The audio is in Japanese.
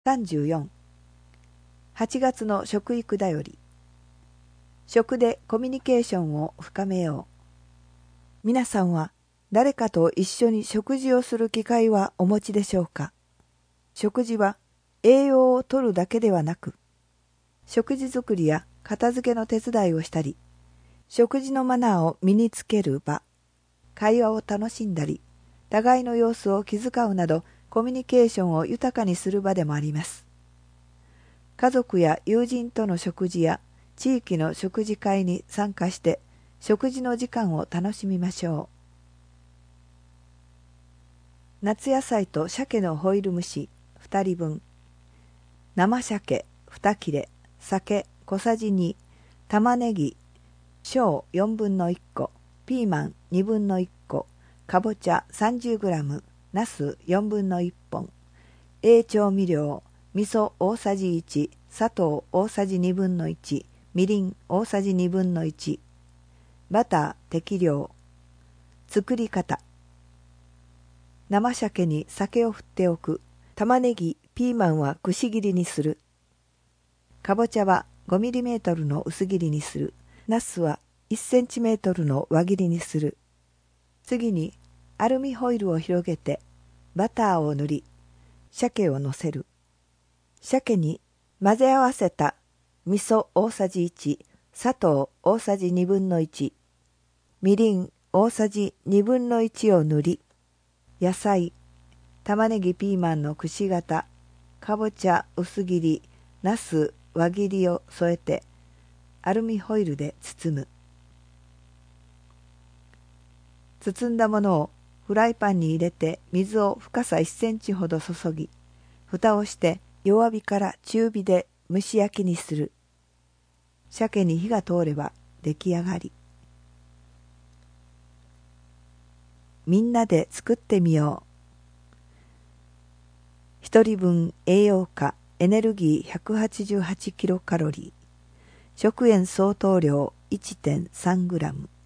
34、8月の食育だより。食でコミュニケーションを深めよう。皆さんは誰かと一緒に食事をする機会はお持ちでしょうか。食事は栄養をとるだけではなく、食事作りや片付けの手伝いをしたり、食事のマナーを身につける場、会話を楽しんだり、互いの様子を気遣うなど、コミュニケーションを豊かにする場でもあります。家族や友人との食事や地域の食事会に参加して、食事の時間を楽しみましょう。夏野菜と鮭のホイル蒸し2人分、生鮭2切れ、酒小さじ2、玉ねぎ小4分の1個、ピーマン2分の1個、かぼちゃ 30g、ナス4分の1本、調味料、味噌大さじ1、砂糖大さじ2分の1、みりん大さじ2分の1、バター適量。作り方。生鮭に酒を振っておく。玉ねぎ、ピーマンはくし切りにする。かぼちゃは 5mm の薄切りにする。ナスは 1cm の輪切りにする。次にアルミホイルを広げてバターを塗り、鮭をのせる。鮭に混ぜ合わせた味噌大さじ1、砂糖大さじ2分の1、みりん大さじ2分の1を塗り、野菜、玉ねぎピーマンのくし形、かぼちゃ薄切り、ナス輪切りを添えてアルミホイルで包む。包んだものをフライパンに入れて水を深さ1センチほど注ぎ、蓋をして弱火から中火で蒸し焼きにする。鮭に火が通れば出来上がり。みんなで作ってみよう。一人分栄養価、エネルギー188キロカロリー。食塩相当量 1.3 グラム。